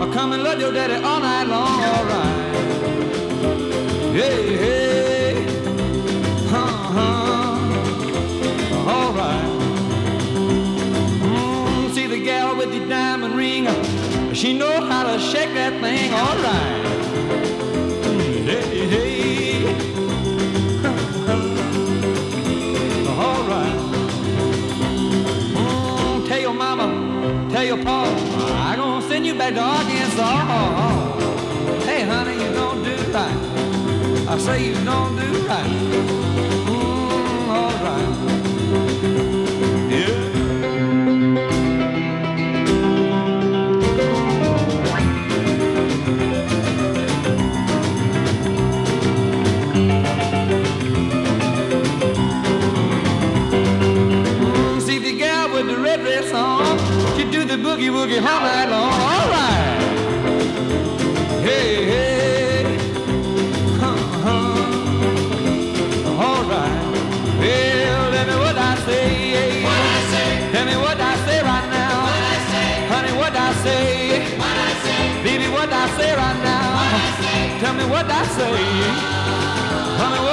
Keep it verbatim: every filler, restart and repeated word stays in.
I'll come and love your daddy all night long, all right. Hey, hey, uh-huh, all right. Mm, see the gal with the diamond ring, she knows how to shake that thing, all right. Mm, hey, hey, uh-huh, all right. Mm, tell your mama, tell your pa, I'm gonna send you back to Arkansas. Hey, honey, you don't do right. I say you don't do right. Mm, all right. Yeah. Mm, see the gal with the red dress on, she do the boogie woogie all night long. All right. Hey, hey, uh-huh, all right. Well, tell me what I say. What I say. Tell me what I say right now. What I say. Honey, what I say. What I say. Baby, what I say right now. What I say. Tell me what I say. Honey,